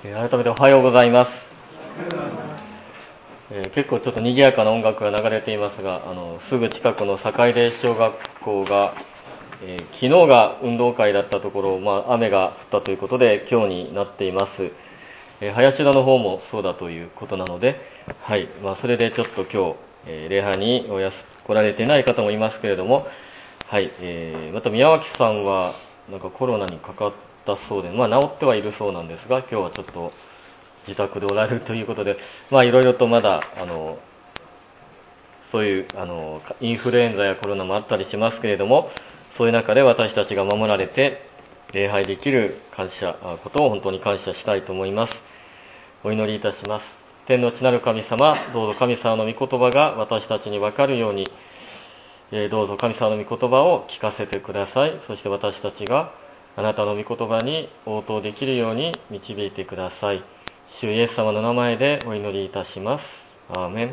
改めておはようございます。結構ちょっと賑やかな音楽が流れていますが、すぐ近くの坂出小学校が、昨日が運動会だったところ、雨が降ったということで今日になっています。林田の方もそうだということなので、はい、それでちょっと今日、礼拝に来られていない方もいますけれども、はい、また宮脇さんはなんかコロナにかかったそうで、治ってはいるそうなんですが、今日はちょっと自宅でおられるということで、いろいろとまだそういうインフルエンザやコロナもあったりしますけれども、そういう中で私たちが守られて礼拝できることを本当に感謝したいと思います。お祈りいたします。天の地なる神様、どうぞ神様の御言葉が私たちに分かるように、どうぞ神様の御言葉を聞かせてください。そして私たちがあなたの御言葉に応答できるように導いてください。主イエス様の名前でお祈りいたします。アーメ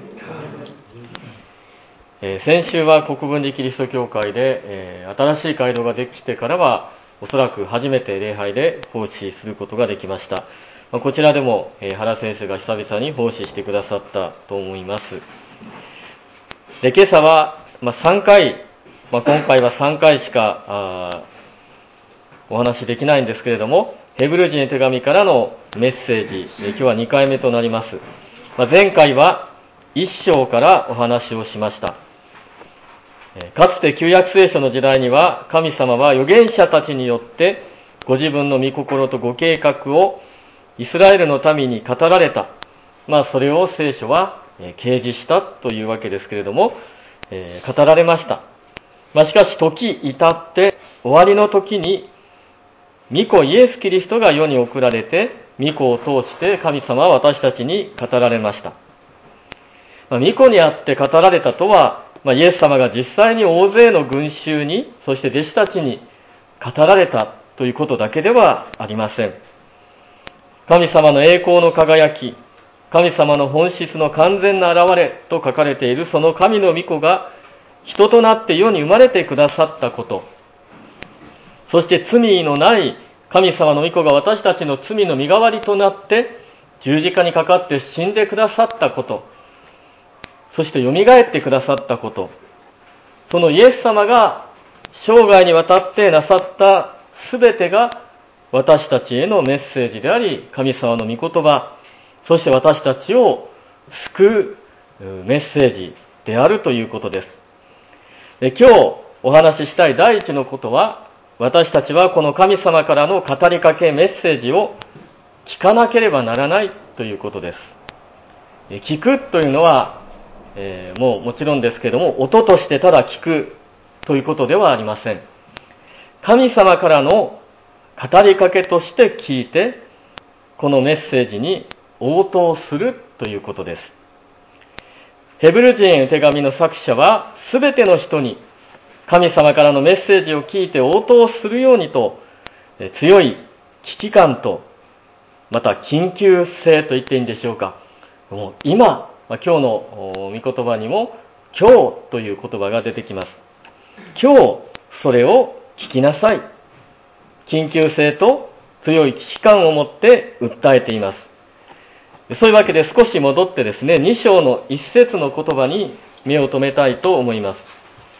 ン。先週は国分寺キリスト教会で、新しい街道ができてからはおそらく初めて礼拝で奉仕することができました。こちらでも、原先生が久々に奉仕してくださったと思います。で、今朝は、3回、今回は3回しかお話できないんですけれども、ヘブル人の手紙からのメッセージ、今日は2回目となります。前回は1章からお話をしました。かつて旧約聖書の時代には神様は預言者たちによってご自分の御心とご計画をイスラエルの民に語られた。それを聖書は掲示したというわけですけれども、語られました。しかし時至って終わりの時に御子イエス・キリストが世に送られて、御子を通して神様は私たちに語られました。御子にあって語られたとは、イエス様が実際に大勢の群衆に、そして弟子たちに語られたということだけではありません。神様の栄光の輝き、神様の本質の完全な現れと書かれているその神の御子が人となって世に生まれてくださったこと、そして罪のない神様の御子が私たちの罪の身代わりとなって十字架にかかって死んでくださったこと、そして蘇ってくださったこと、そのイエス様が生涯にわたってなさったすべてが私たちへのメッセージであり、神様の御言葉、そして私たちを救うメッセージであるということです。今日お話ししたい第一のことは、私たちはこの神様からの語りかけメッセージを聞かなければならないということです。聞くというのは、もちろんですけれども、音としてただ聞くということではありません。神様からの語りかけとして聞いて、このメッセージに応答するということです。ヘブル人への手紙の作者は、すべての人に神様からのメッセージを聞いて応答するようにと、強い危機感と、また緊急性と言っていいんでしょうか。もう今、今日の御言葉にも、今日という言葉が出てきます。今日、それを聞きなさい。緊急性と強い危機感を持って訴えています。そういうわけで少し戻ってですね、2章の1節の言葉に目を留めたいと思います。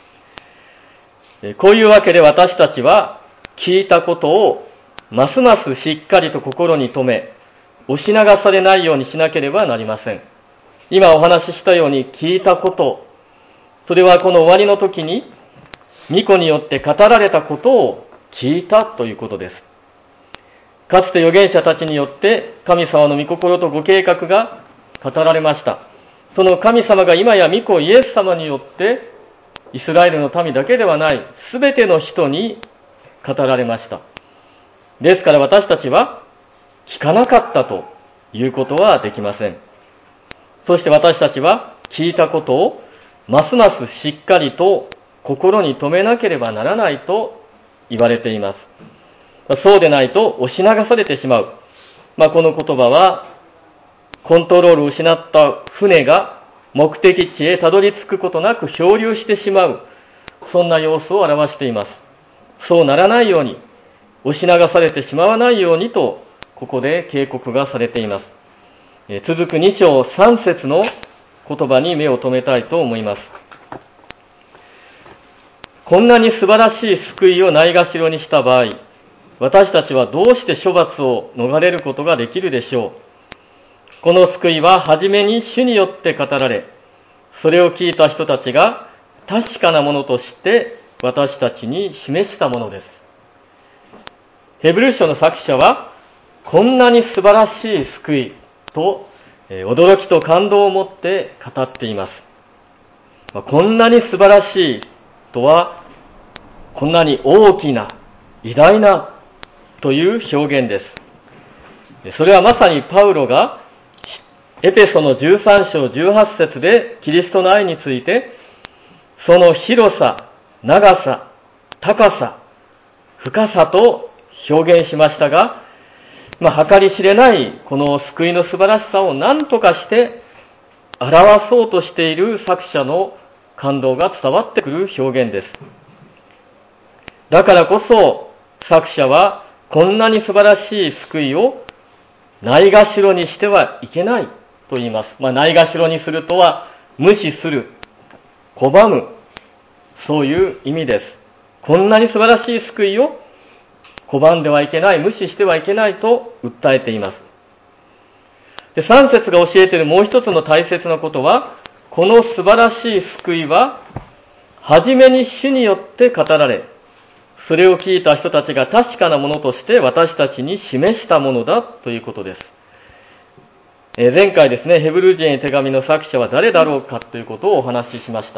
こういうわけで私たちは聞いたことをますますしっかりと心に留め、押し流されないようにしなければなりません。今お話ししたように聞いたこと、それはこの終わりの時に御子によって語られたことを聞いたということです。かつて預言者たちによって神様の御心とご計画が語られました。その神様が今や御子イエス様によってイスラエルの民だけではないすべての人に語られました。ですから私たちは聞かなかったということはできません。そして私たちは聞いたことをますますしっかりと心に留めなければならないと言われています。そうでないと押し流されてしまう。この言葉はコントロールを失った船が目的地へたどり着くことなく漂流してしまう、そんな様子を表しています。そうならないように、押し流されてしまわないようにとここで警告がされています。続く2章3節の言葉に目を留めたいと思います。こんなに素晴らしい救いをないがしろにした場合、私たちはどうして処罰を逃れることができるでしょう。この救いは初めに主によって語られ、それを聞いた人たちが確かなものとして私たちに示したものです。ヘブル書の作者は、こんなに素晴らしい救いと驚きと感動を持って語っています。こんなに素晴らしいとは、こんなに大きな、偉大なという表現です。それはまさにパウロがエペソの13章18節でキリストの愛について、その広さ、長さ、高さ、深さと表現しましたが、計り知れないこの救いの素晴らしさを何とかして表そうとしている作者の感動が伝わってくる表現です。だからこそ作者はこんなに素晴らしい救いをないがしろにしてはいけないと言います。ないがしろにするとは無視する、拒む、そういう意味です。こんなに素晴らしい救いを拒んではいけない、無視してはいけないと訴えています。で、3節が教えているもう一つの大切なことは、この素晴らしい救いは初めに主によって語られ、それを聞いた人たちが確かなものとして私たちに示したものだということです。前回ですね、ヘブル人へ手紙の作者は誰だろうかということをお話ししました。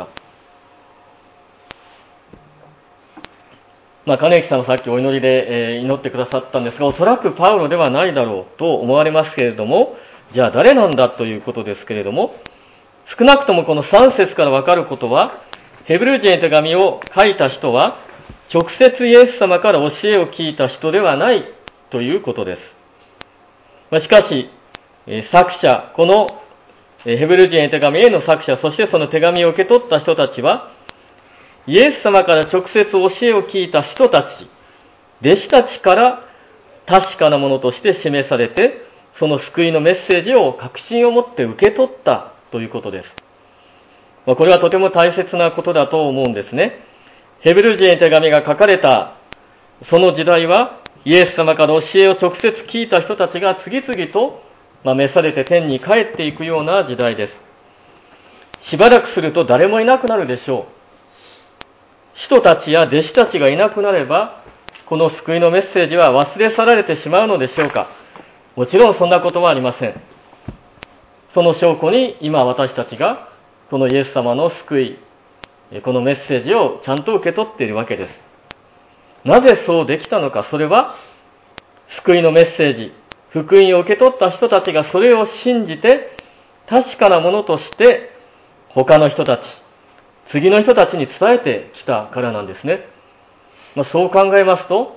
金幸さんはさっきお祈りで祈ってくださったんですが、おそらくパウロではないだろうと思われますけれども、じゃあ誰なんだということですけれども、少なくともこの3節からわかることは、ヘブル人へ手紙を書いた人は、直接イエス様から教えを聞いた人ではないということです。しかし、作者、このヘブル人へ手紙への作者、そしてその手紙を受け取った人たちは、イエス様から直接教えを聞いた人たち、弟子たちから確かなものとして示されて、その救いのメッセージを確信を持って受け取ったということです。これはとても大切なことだと思うんですね。ヘブル人へ手紙が書かれたその時代は、イエス様から教えを直接聞いた人たちが次々と召されて天に帰っていくような時代です。しばらくすると誰もいなくなるでしょう。人たちや弟子たちがいなくなれば、この救いのメッセージは忘れ去られてしまうのでしょうか。もちろんそんなことはありません。その証拠に今私たちがこのイエス様の救い、このメッセージをちゃんと受け取っているわけです。なぜそうできたのか。それは救いのメッセージ、福音を受け取った人たちがそれを信じて確かなものとして他の人たち、次の人たちに伝えてきたからなんですね。そう考えますと、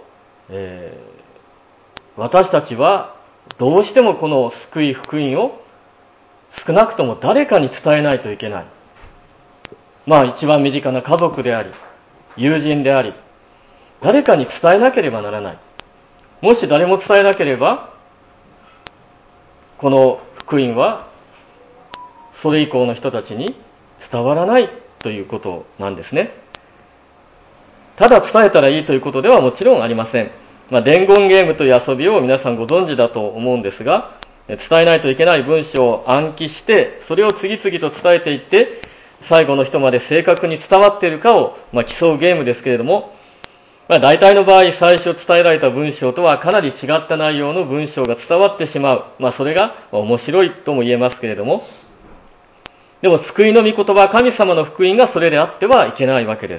私たちはどうしてもこの救い福音を少なくとも誰かに伝えないといけない。一番身近な家族であり、友人であり、誰かに伝えなければならない。もし誰も伝えなければ、この福音はそれ以降の人たちに伝わらないということなんですね。ただ伝えたらいいということではもちろんありません。伝言ゲームという遊びを皆さんご存知だと思うんですが、伝えないといけない文章を暗記して、それを次々と伝えていって、最後の人まで正確に伝わっているかを、競うゲームですけれども、大体の場合、最初伝えられた文章とはかなり違った内容の文章が伝わってしまう。それが面白いとも言えますけれども、でも救いの御言葉、神様の福音がそれであってはいけないわけです。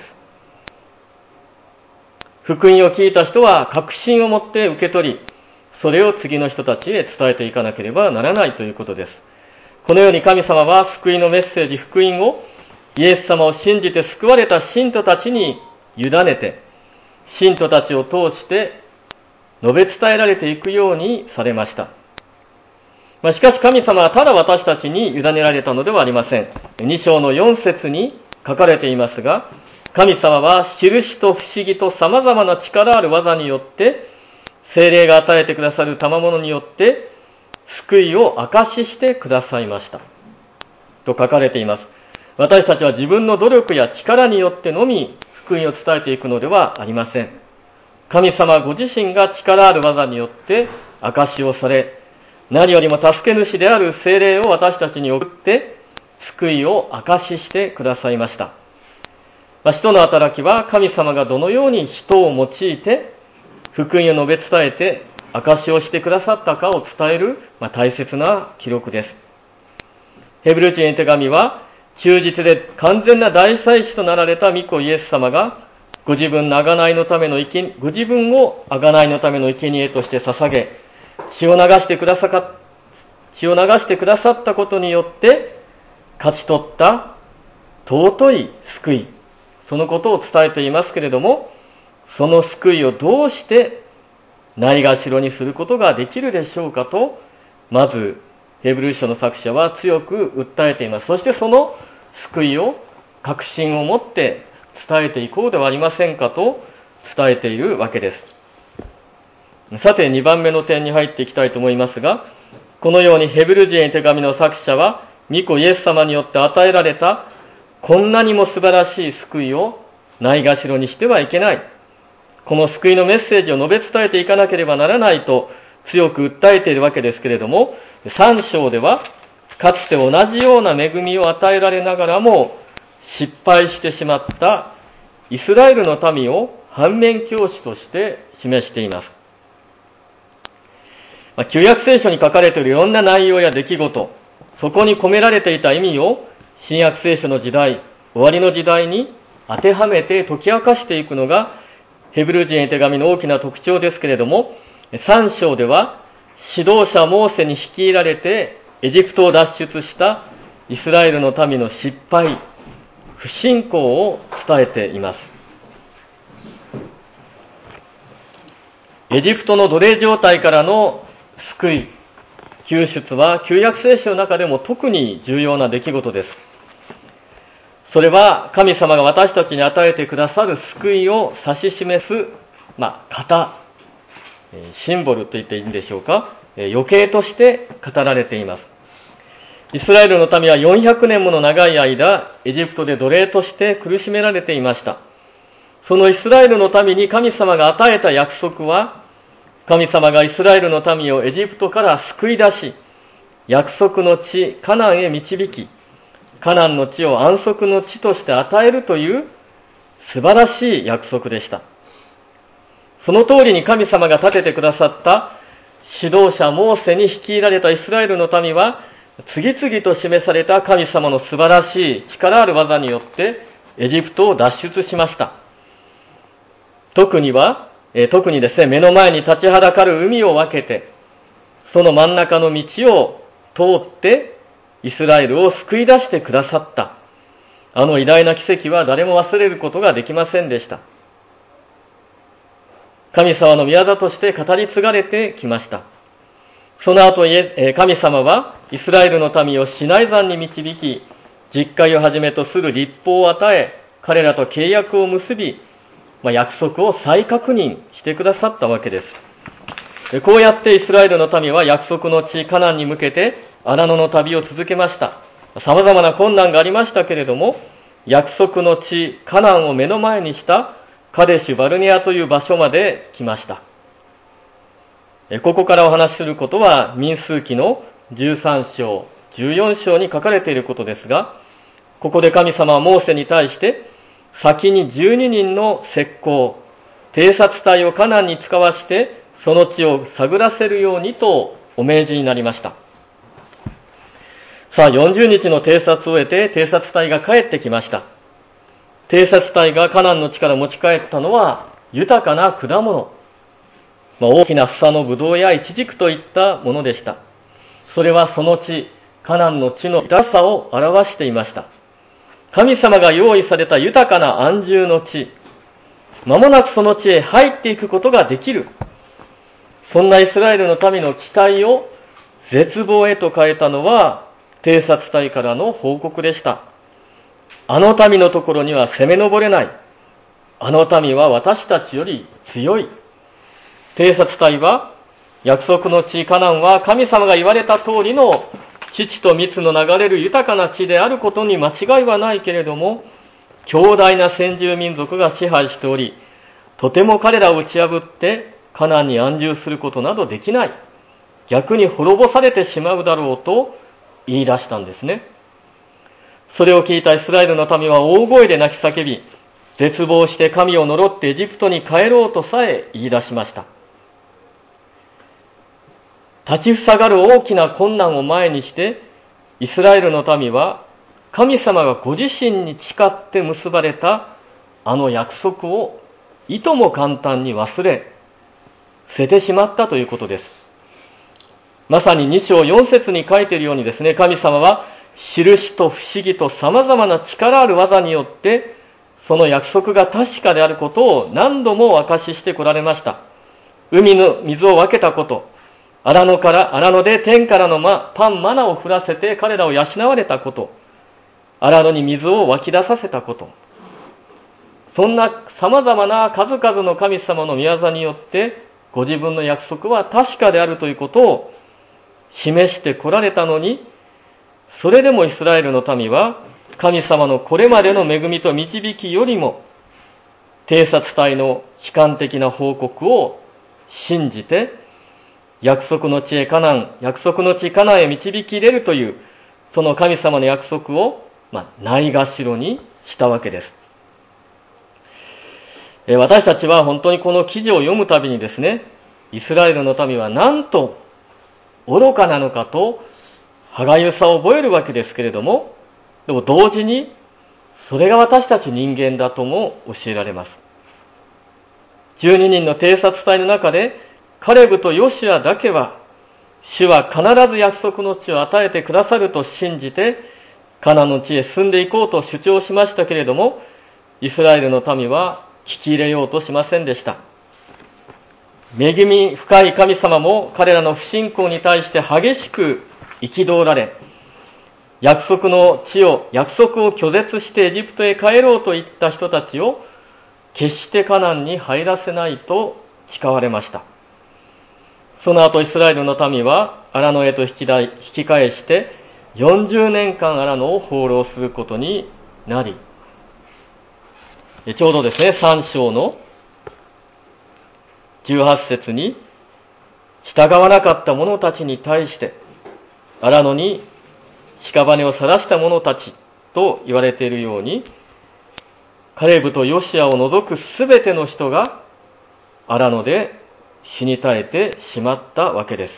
福音を聞いた人は確信を持って受け取り、それを次の人たちへ伝えていかなければならないということです。このように神様は救いのメッセージ、福音をイエス様を信じて救われた信徒たちに委ねて、信徒たちを通して述べ伝えられていくようにされました。しかし神様はただ私たちに委ねられたのではありません。2章の4節に書かれていますが、神様は印と不思議と様々な力ある技によって聖霊が与えてくださる賜物によって救いを証ししてくださいましたと書かれています。私たちは自分の努力や力によってのみ福音を伝えていくのではありません。神様ご自身が力ある技によって証しをされ、何よりも助け主である聖霊を私たちに送って救いを証ししてくださいました。使徒の働きは神様がどのように人を用いて福音を述べ伝えて証しをしてくださったかを伝える大切な記録です。ヘブル人への手紙は忠実で完全な大祭司となられた御子イエス様がご自分を贖いのための生贄として捧げ、血を流してくださったことによって勝ち取った尊い救い、そのことを伝えていますけれども、その救いをどうしてないがしろにすることができるでしょうかと、まずヘブル書の作者は強く訴えています。そしてその救いを確信を持って伝えていこうではありませんかと伝えているわけです。さて2番目の点に入っていきたいと思いますが、このようにヘブル人への手紙の作者は御子イエス様によって与えられたこんなにも素晴らしい救いをないがしろにしてはいけない、この救いのメッセージを述べ伝えていかなければならないと強く訴えているわけですけれども、3章ではかつて同じような恵みを与えられながらも失敗してしまったイスラエルの民を反面教師として示しています。旧約聖書に書かれているいろんな内容や出来事、そこに込められていた意味を新約聖書の時代、終わりの時代に当てはめて解き明かしていくのがヘブル人への手紙の大きな特徴ですけれども、3章では指導者モーセに率いられてエジプトを脱出したイスラエルの民の失敗、不信仰を伝えています。エジプトの奴隷状態からの救い、救出は旧約聖書の中でも特に重要な出来事です。それは神様が私たちに与えてくださる救いを指し示す、型、シンボルと言っていいんでしょうか、余計として語られています。イスラエルの民は400年もの長い間、エジプトで奴隷として苦しめられていました。そのイスラエルの民に神様が与えた約束は、神様がイスラエルの民をエジプトから救い出し、約束の地カナンへ導き、カナンの地を安息の地として与えるという素晴らしい約束でした。その通りに神様が立ててくださった指導者モーセに率いられたイスラエルの民は、次々と示された神様の素晴らしい力ある技によってエジプトを脱出しました。特にですね、目の前に立ちはだかる海を分けて、その真ん中の道を通ってイスラエルを救い出してくださった。あの偉大な奇跡は誰も忘れることができませんでした。神様の御業として語り継がれてきました。その後、神様はイスラエルの民をシナイ山に導き、実会をはじめとする律法を与え、彼らと契約を結び、約束を再確認してくださったわけです。こうやってイスラエルの民は約束の地カナンに向けて荒野の旅を続けました。様々な困難がありましたけれども、約束の地カナンを目の前にしたカデシュバルネアという場所まで来ました。ここからお話しすることは民数記の13章、14章に書かれていることですが、ここで神様はモーセに対して先に12人の石膏、偵察隊をカナンに使わしてその地を探らせるようにとお命じになりました。さあ、40日の偵察を終えて偵察隊が帰ってきました。偵察隊がカナンの地から持ち帰ったのは豊かな果物、大きな房のブドウやイチジクといったものでした。それはその地、カナンの地の豊かさを表していました。神様が用意された豊かな安住の地、間もなくその地へ入っていくことができる。そんなイスラエルの民の期待を絶望へと変えたのは偵察隊からの報告でした。あの民のところには攻め上れない。あの民は私たちより強い。 偵察隊は、約束の地カナンは神様が言われた通りの乳と蜜の流れる豊かな地であることに間違いはないけれども、強大な先住民族が支配しており、とても彼らを打ち破ってカナンに安住することなどできない。逆に滅ぼされてしまうだろうと言い出したんですね。それを聞いたイスラエルの民は大声で泣き叫び、絶望して神を呪ってエジプトに帰ろうとさえ言い出しました。立ちふさがる大きな困難を前にして、イスラエルの民は神様がご自身に誓って結ばれたあの約束をいとも簡単に忘れ、捨ててしまったということです。まさに2章4節に書いているようにですね、神様は印と不思議と様々な力ある技によって、その約束が確かであることを何度も証ししてこられました。海の水を分けたこと、荒野で天からのパンマナを降らせて彼らを養われたこと、荒野に水を湧き出させたこと、そんな様々な数々の神様の御業によってご自分の約束は確かであるということを示してこられたのに、それでもイスラエルの民は神様のこれまでの恵みと導きよりも偵察隊の悲観的な報告を信じて、約束の地カナンへ導き入れるというその神様の約束をないがしろにしたわけです。私たちは本当にこの記事を読むたびにですね、イスラエルの民はなんと愚かなのかと歯がゆさを覚えるわけですけれども、でも同時にそれが私たち人間だとも教えられます。12人の偵察隊の中でカレブとヨシュアだけは、主は必ず約束の地を与えてくださると信じてカナンの地へ進んでいこうと主張しましたけれども、イスラエルの民は聞き入れようとしませんでした。恵み深い神様も彼らの不信仰に対して激しく憤られ、約束を拒絶してエジプトへ帰ろうといった人たちを決してカナンに入らせないと誓われました。その後イスラエルの民は荒野へと引き返して40年間荒野を放浪することになり、ちょうどですね、3章の18節に、従わなかった者たちに対して荒野に屍を晒した者たちと言われているように、カレブとヨシアを除くすべての人が荒野で死に絶えてしまったわけです。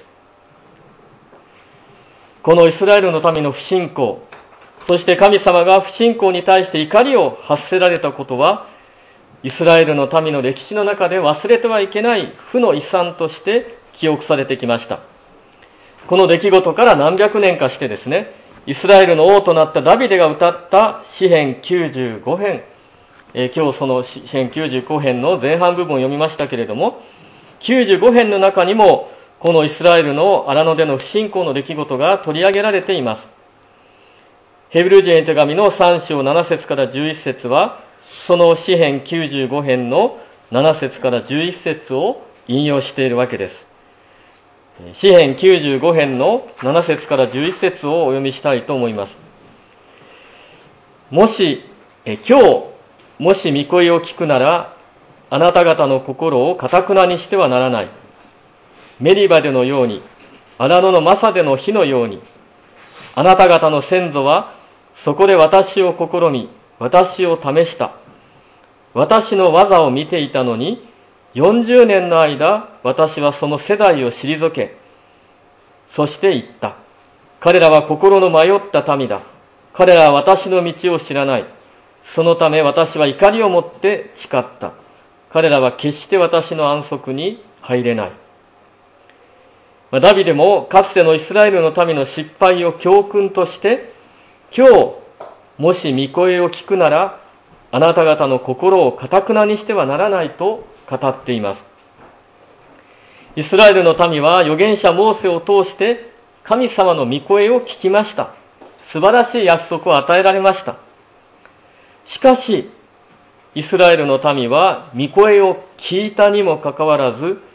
このイスラエルの民の不信仰、そして神様が不信仰に対して怒りを発せられたことは、イスラエルの民の歴史の中で忘れてはいけない負の遺産として記憶されてきました。この出来事から何百年かしてですね、イスラエルの王となったダビデが歌った詩編95編、今日その詩編95編の前半部分を読みましたけれども、95編の中にもこのイスラエルの荒野での不信仰の出来事が取り上げられています。ヘブル人への手紙の3章7節から11節は、その詩編95編の7節から11節を引用しているわけです。詩編95編の7節から11節をお読みしたいと思います。今日もし御声を聞くなら、あなた方の心を堅なにしてはならない。メリバでのように、荒野のマサでの火のように、あなた方の先祖はそこで私を試み、私を試した。私の技を見ていたのに、40年の間、私はその世代を退け、そして言った。彼らは心の迷った民だ。彼らは私の道を知らない。そのため私は怒りをもって誓った。彼らは決して私の安息に入れない。ダビデもかつてのイスラエルの民の失敗を教訓として、今日、もし御声を聞くなら、あなた方の心を堅なにしてはならないと語っています。イスラエルの民は預言者モーセを通して神様の御声を聞きました。素晴らしい約束を与えられました。しかし、イスラエルの民は御声を聞いたにもかかわらず、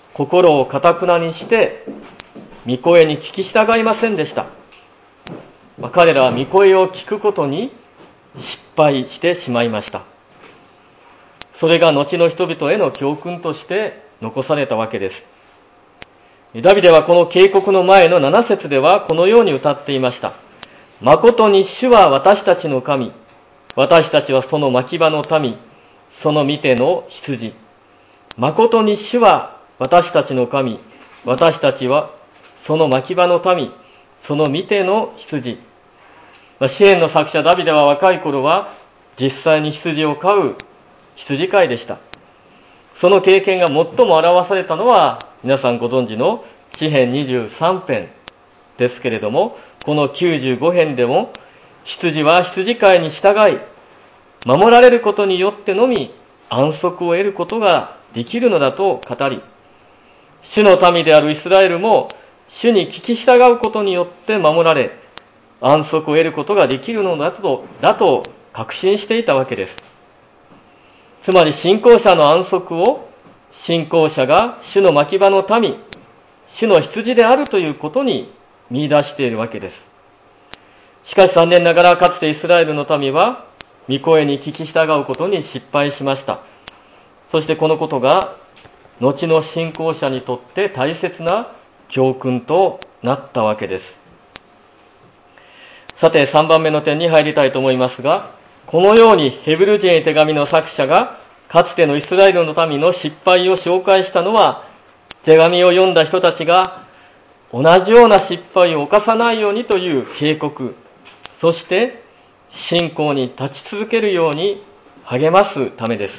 心を堅くなにして御声に聞き従いませんでした。彼らは御声を聞くことに失敗してしまいました。それが後の人々への教訓として残されたわけです。ダビデはこの警告の前の7節ではこのように歌っていました。誠に主は私たちの神、私たちはその牧場の民、その見ての羊。誠に主は私たちの神、私たちはその牧場の民、その見ての羊。詩篇の作者ダビデは若い頃は実際に羊を飼う羊飼いでした。その経験が最も表されたのは皆さんご存知の詩篇23編ですけれども、この95編でも羊は羊飼いに従い守られることによってのみ安息を得ることができるのだと語り、主の民であるイスラエルも主に聞き従うことによって守られ安息を得ることができるのだと確信していたわけです。つまり信仰者の安息を信仰者が主の牧場の民、主の羊であるということに見出しているわけです。しかし残念ながらかつてイスラエルの民は御声に聞き従うことに失敗しました。そしてこのことが後の信仰者にとって大切な教訓となったわけです。さて3番目の点に入りたいと思いますが、このようにヘブル人へ手紙の作者がかつてのイスラエルの民の失敗を紹介したのは、手紙を読んだ人たちが同じような失敗を犯さないようにという警告、そして信仰に立ち続けるように励ますためです。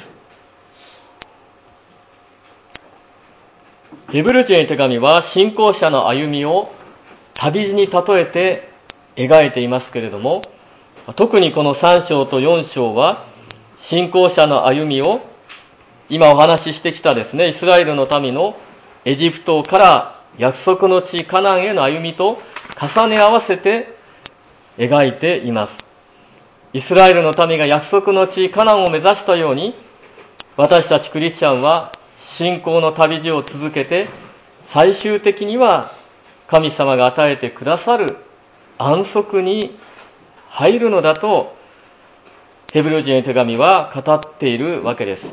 ヘブル人へ手紙は信仰者の歩みを旅路に例えて描いていますけれども、特にこの3章と4章は信仰者の歩みを今お話ししてきたですね、イスラエルの民のエジプトから約束の地カナンへの歩みと重ね合わせて描いています。イスラエルの民が約束の地カナンを目指したように、私たちクリスチャンは信仰の旅路を続けて最終的には神様が与えてくださる安息に入るのだとヘブル人へ手紙は語っているわけです。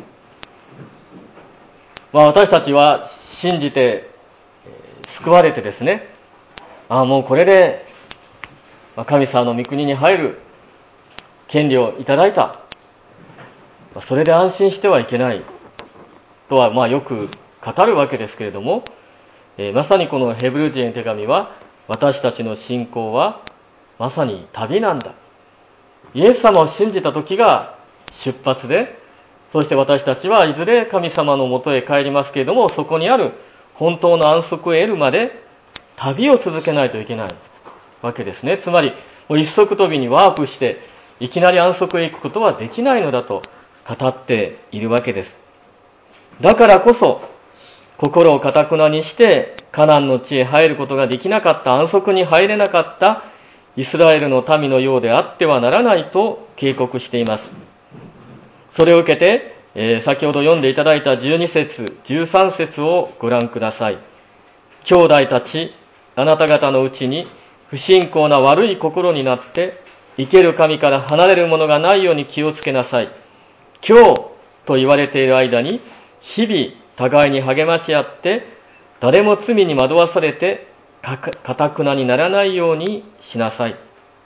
私たちは信じて救われてですね、もうこれで神様の御国に入る権利をいただいた、それで安心してはいけないとはよく語るわけですけれども、まさにこのヘブル人への手紙は私たちの信仰はまさに旅なんだ。イエス様を信じた時が出発で、そして私たちはいずれ神様のもとへ帰りますけれども、そこにある本当の安息を得るまで旅を続けないといけないわけですね。つまり一足飛びにワープしていきなり安息へ行くことはできないのだと語っているわけです。だからこそ心を堅くなにしてカナンの地へ入ることができなかった、安息に入れなかったイスラエルの民のようであってはならないと警告しています。それを受けて、先ほど読んでいただいた12節13節をご覧ください。兄弟たち、あなた方のうちに不信仰な悪い心になって生ける神から離れるものがないように気をつけなさい。今日と言われている間に日々互いに励まし合って誰も罪に惑わされて堅くなにならないようにしなさい。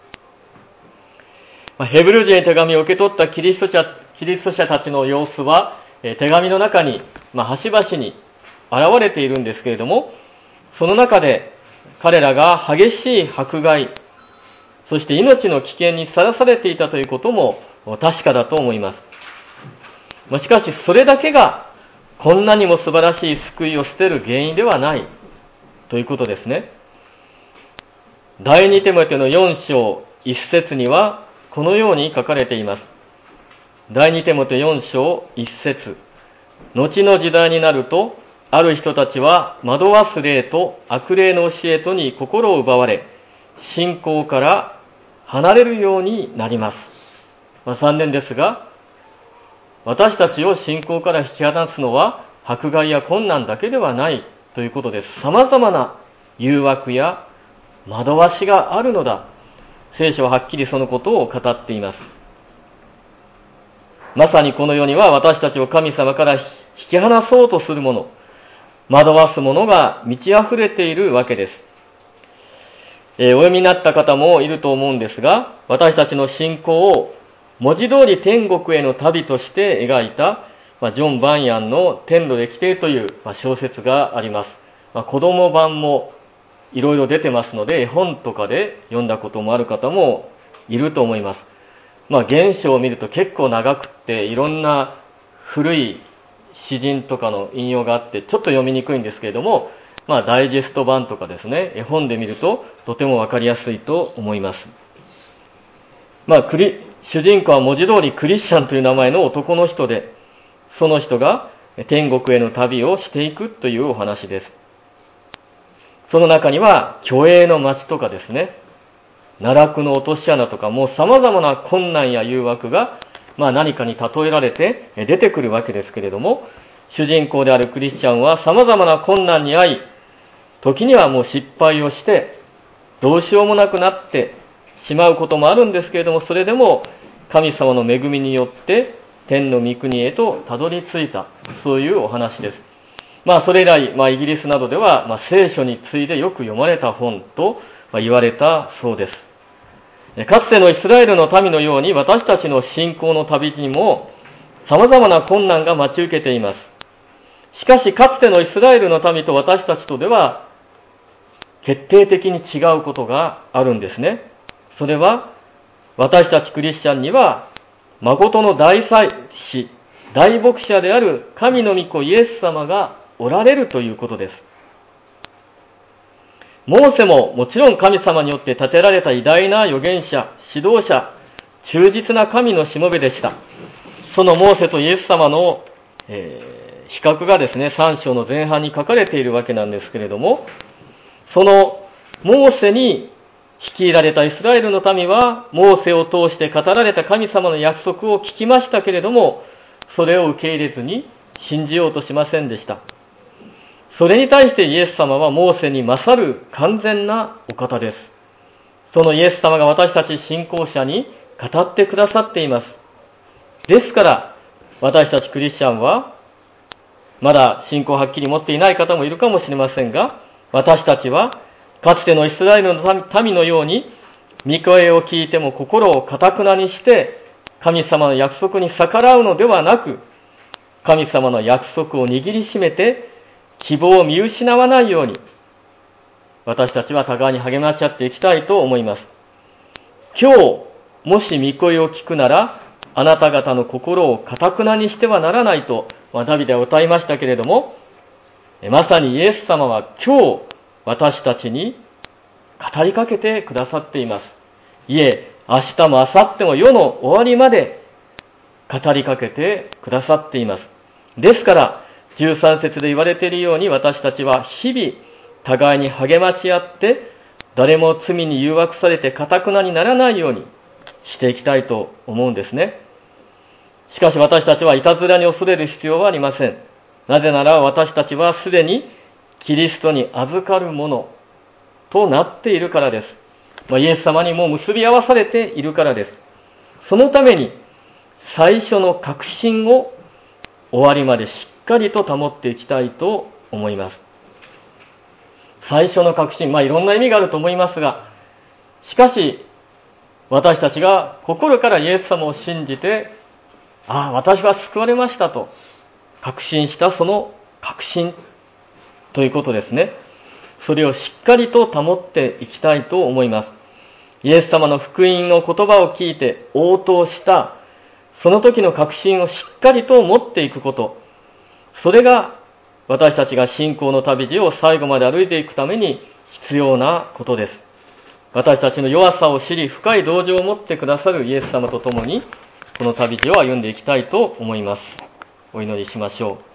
ヘブル人へ手紙を受け取ったキリスト者たちの様子は手紙の中に端々に現れているんですけれども、その中で彼らが激しい迫害、そして命の危険にさらされていたということも確かだと思います。しかしそれだけがこんなにも素晴らしい救いを捨てる原因ではないということですね。第二テモテの4章1節にはこのように書かれています。第二テモテ4章1節、後の時代になるとある人たちは惑わす霊と悪霊の教えとに心を奪われ、信仰から離れるようになります。残念ですが、私たちを信仰から引き離すのは迫害や困難だけではないということです。様々な誘惑や惑わしがあるのだ。聖書ははっきりそのことを語っています。まさにこの世には私たちを神様から引き離そうとするもの、惑わすものが満ち溢れているわけです。お読みになった方もいると思うんですが、私たちの信仰を文字通り天国への旅として描いた、ジョン・バンヤンの天路で来てという小説があります。子供版もいろいろ出てますので、絵本とかで読んだこともある方もいると思います。原書を見ると結構長くっていろんな古い詩人とかの引用があってちょっと読みにくいんですけれども、ダイジェスト版とかですね、絵本で見るととてもわかりやすいと思います。主人公は文字通りクリスチャンという名前の男の人で、その人が天国への旅をしていくというお話です。その中には虚栄の町とかですね、奈落の落とし穴とか、もう様々な困難や誘惑が、何かに例えられて出てくるわけですけれども、主人公であるクリスチャンは様々な困難に遭い、時にはもう失敗をして、どうしようもなくなってしまうこともあるんですけれども、それでも神様の恵みによって天の御国へとたどり着いた、そういうお話です。それ以来、イギリスなどでは、聖書に次いでよく読まれた本と言われたそうです。かつてのイスラエルの民のように私たちの信仰の旅路にも様々な困難が待ち受けています。しかしかつてのイスラエルの民と私たちとでは決定的に違うことがあるんですね。それは私たちクリスチャンには誠の大祭司、大牧者である神の御子イエス様がおられるということです。モーセももちろん神様によって立てられた偉大な預言者、指導者、忠実な神のしもべでした。そのモーセとイエス様の、比較がですね、3章の前半に書かれているわけなんですけれども、そのモーセに率いられたイスラエルの民は、モーセを通して語られた神様の約束を聞きましたけれども、それを受け入れずに信じようとしませんでした。それに対してイエス様はモーセに勝る完全なお方です。そのイエス様が私たち信仰者に語ってくださっています。ですから、私たちクリスチャンは、まだ信仰をはっきり持っていない方もいるかもしれませんが、私たちは、かつてのイスラエルの民のように、御声を聞いても心を堅くなにして、神様の約束に逆らうのではなく、神様の約束を握りしめて、希望を見失わないように、私たちは互いに励まし合っていきたいと思います。今日、もし御声を聞くなら、あなた方の心を堅くなにしてはならないと、ダビデは歌いましたけれども、まさにイエス様は今日、私たちに語りかけてくださっています。いえ、明日も明後日も世の終わりまで語りかけてくださっています。ですから、13節で言われているように私たちは日々互いに励まし合って誰も罪に誘惑されて堅くなにならないようにしていきたいと思うんですね。しかし私たちはいたずらに恐れる必要はありません。なぜなら私たちはすでにキリストに預かるものとなっているからです。イエス様にも結び合わされているからです。そのために最初の確信を終わりまでしっかりと保っていきたいと思います。最初の確信、いろんな意味があると思いますが、しかし私たちが心からイエス様を信じて、私は救われましたと確信したその確信ということですね。それをしっかりと保っていきたいと思います。イエス様の福音の言葉を聞いて応答したその時の確信をしっかりと持っていくこと、それが私たちが信仰の旅路を最後まで歩いていくために必要なことです。私たちの弱さを知り、深い同情を持ってくださるイエス様と共にこの旅路を歩んでいきたいと思います。お祈りしましょう。